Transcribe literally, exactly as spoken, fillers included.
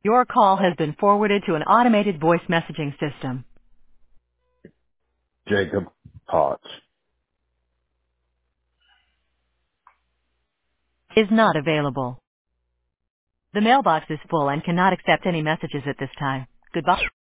Your call has been forwarded to an automated voice messaging system. Jacob Potts. Is not available. The mailbox is full and cannot accept any messages at this time. Goodbye.